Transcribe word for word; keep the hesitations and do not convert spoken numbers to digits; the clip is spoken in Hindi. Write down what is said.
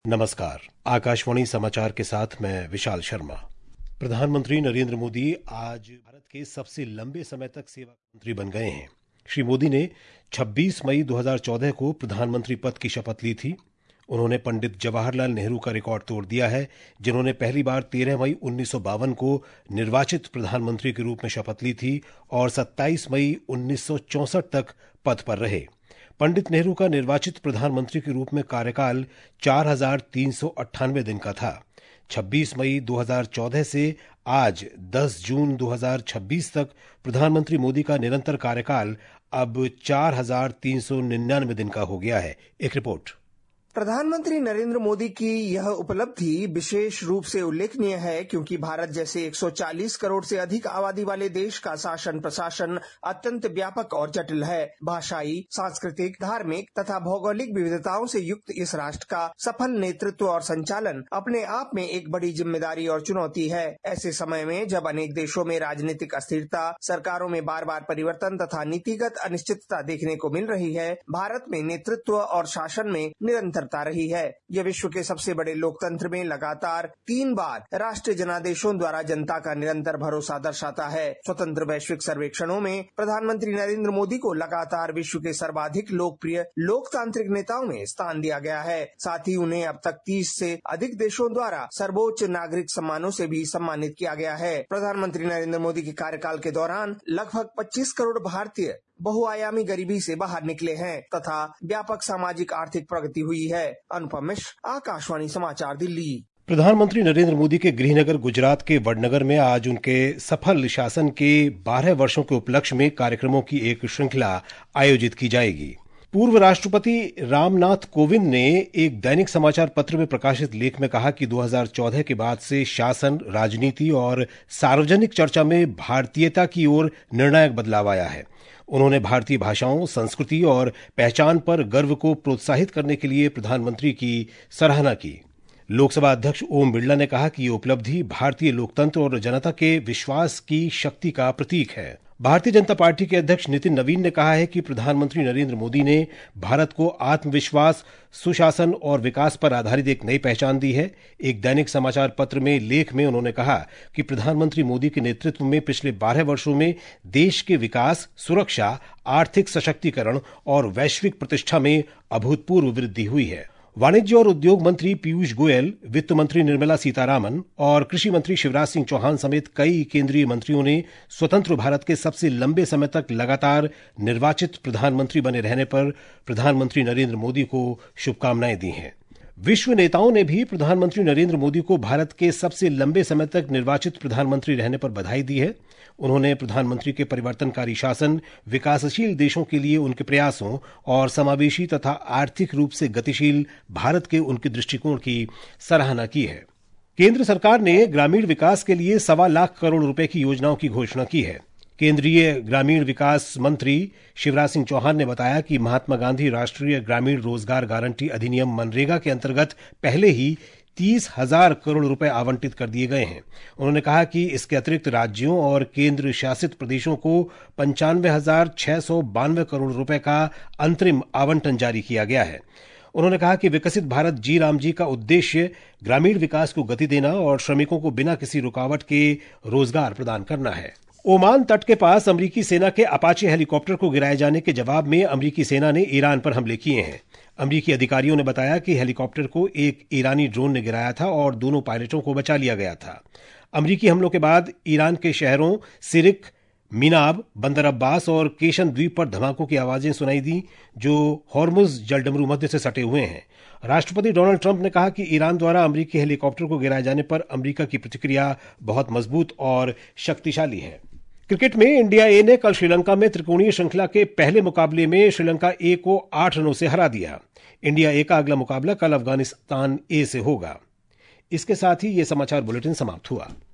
नमस्कार। आकाशवाणी समाचार के साथ मैं विशाल शर्मा। प्रधानमंत्री नरेंद्र मोदी आज भारत के सबसे लंबे समय तक सेवा मंत्री बन गए हैं। श्री मोदी ने छब्बीस मई दो हज़ार चौदह को प्रधानमंत्री पद की शपथ ली थी। उन्होंने पंडित जवाहरलाल नेहरू का रिकॉर्ड तोड़ दिया है, जिन्होंने पहली बार तेरह मई उन्नीस सौ बावन को निर्वाचित प्रधानमंत्री के रूप में शपथ ली थी और सत्ताईस मई उन्नीस सौ चौसठ तक पद पर रहे। पंडित नेहरू का निर्वाचित प्रधानमंत्री के रूप में कार्यकाल चार हजार तीन सौ अट्ठानवे दिन का था। छब्बीस मई दो हज़ार चौदह से आज दस जून दो हज़ार छब्बीस तक प्रधानमंत्री मोदी का निरंतर कार्यकाल अब चार हजार तीन सौ निन्यानवे दिन का हो गया है। एक रिपोर्ट। प्रधानमंत्री नरेंद्र मोदी की यह उपलब्धि विशेष रूप से उल्लेखनीय है क्योंकि भारत जैसे एक सौ चालीस करोड़ से अधिक आबादी वाले देश का शासन प्रशासन अत्यंत व्यापक और जटिल है। भाषाई, सांस्कृतिक, धार्मिक तथा भौगोलिक विविधताओं से युक्त इस राष्ट्र का सफल नेतृत्व और संचालन अपने आप में एक बड़ी जिम्मेदारी और चुनौती है। ऐसे समय में जब अनेक देशों में राजनीतिक अस्थिरता, सरकारों में बार बार परिवर्तन तथा नीतिगत अनिश्चितता देखने को मिल रही है, भारत में नेतृत्व और शासन में निरंतर रही है। यह विश्व के सबसे बड़े लोकतंत्र में लगातार तीन बार राष्ट्रीय जनादेशों द्वारा जनता का निरंतर भरोसा दर्शाता है। स्वतंत्र वैश्विक सर्वेक्षणों में प्रधानमंत्री नरेंद्र मोदी को लगातार विश्व के सर्वाधिक लोकप्रिय लोकतांत्रिक नेताओं में स्थान दिया गया है। साथ ही उन्हें अब तक तीस से अधिक देशों द्वारा सर्वोच्च नागरिक सम्मानों से भी सम्मानित किया गया है। प्रधानमंत्री नरेंद्र मोदी के कार्यकाल के दौरान लगभग पच्चीस करोड़ भारतीय बहुआयामी गरीबी से बाहर निकले हैं तथा व्यापक सामाजिक आर्थिक प्रगति हुई है। अनुपम मिश्र, आकाशवाणी समाचार, दिल्ली। प्रधानमंत्री नरेंद्र मोदी के गृहनगर गुजरात के वडनगर में आज उनके सफल शासन के बारह वर्षों के उपलक्ष्य में कार्यक्रमों की एक श्रृंखला आयोजित की जाएगी। पूर्व राष्ट्रपति रामनाथ कोविंद ने एक दैनिक समाचार पत्र में प्रकाशित लेख में कहा कि दो हज़ार चौदह के बाद से शासन, राजनीति और सार्वजनिक चर्चा में भारतीयता की ओर निर्णायक बदलाव आया है। उन्होंने भारतीय भाषाओं, संस्कृति और पहचान पर गर्व को प्रोत्साहित करने के लिए प्रधानमंत्री की सराहना की। लोकसभा अध्यक्ष ओम बिरला ने कहा कि ये उपलब्धि भारतीय लोकतंत्र और जनता के विश्वास की शक्ति का प्रतीक है। भारतीय जनता पार्टी के अध्यक्ष नितिन नवीन ने कहा है कि प्रधानमंत्री नरेंद्र मोदी ने भारत को आत्मविश्वास, सुशासन और विकास पर आधारित एक नई पहचान दी है। एक दैनिक समाचार पत्र में लेख में उन्होंने कहा कि प्रधानमंत्री मोदी के नेतृत्व में पिछले बारह वर्षों में देश के विकास, सुरक्षा, आर्थिक सशक्तिकरण और वैश्विक प्रतिष्ठा में अभूतपूर्व वृद्धि हुई है। वाणिज्य और उद्योग मंत्री पीयूष गोयल, वित्त मंत्री निर्मला सीतारामन और कृषि मंत्री शिवराज सिंह चौहान समेत कई केंद्रीय मंत्रियों ने स्वतंत्र भारत के सबसे लंबे समय तक लगातार निर्वाचित प्रधानमंत्री बने रहने पर प्रधानमंत्री नरेंद्र मोदी को शुभकामनाएं दी हैं। विश्व नेताओं ने भी प्रधानमंत्री नरेंद्र मोदी को भारत के सबसे लंबे समय तक निर्वाचित प्रधानमंत्री रहने पर बधाई दी है। उन्होंने प्रधानमंत्री के परिवर्तनकारी शासन, विकासशील देशों के लिए उनके प्रयासों और समावेशी तथा आर्थिक रूप से गतिशील भारत के उनके दृष्टिकोण की सराहना की है। केंद्र सरकार ने ग्रामीण विकास के लिए सवा लाख करोड़ रुपए की योजनाओं की घोषणा की है। केंद्रीय ग्रामीण विकास मंत्री शिवराज सिंह चौहान ने बताया कि महात्मा गांधी राष्ट्रीय ग्रामीण रोजगार गारंटी अधिनियम मनरेगा के अंतर्गत पहले ही तीस हजार करोड़ रुपए आवंटित कर दिए गए हैं। उन्होंने कहा कि इसके अतिरिक्त राज्यों और केंद्र शासित प्रदेशों को पंचानवे हजार छह सौ बानवे करोड़ रुपए का अंतरिम आवंटन जारी किया गया है। उन्होंने कहा कि विकसित भारत जी राम जी का उद्देश्य ग्रामीण विकास को गति देना और श्रमिकों को बिना किसी रुकावट के रोजगार प्रदान करना है। ओमान तट के पास अमेरिकी सेना के अपाचे हेलीकॉप्टर को गिराए जाने के जवाब में अमेरिकी सेना ने ईरान पर हमले किए हैं। अमेरिकी अधिकारियों ने बताया कि हेलीकॉप्टर को एक ईरानी ड्रोन ने गिराया था और दोनों पायलटों को बचा लिया गया था। अमेरिकी हमलों के बाद ईरान के शहरों सिरिक, मीनाब, बंदर अब्बास और केशन द्वीप पर धमाकों की आवाजें सुनाई दी, जो हॉर्मुज जलडमरू मध्य से सटे हुए हैं। राष्ट्रपति डोनाल्ड ट्रंप ने कहा कि ईरान द्वारा अमेरिकी हेलीकॉप्टर को गिराए जाने पर अमेरिका की प्रतिक्रिया बहुत मजबूत और शक्तिशाली है। क्रिकेट में इंडिया ए ने कल श्रीलंका में त्रिकोणीय श्रृंखला के पहले मुकाबले में श्रीलंका ए को आठ रनों से हरा दिया। इंडिया ए का अगला मुकाबला कल अफगानिस्तान ए से होगा। इसके साथ ही यह समाचार बुलेटिन समाप्त हुआ।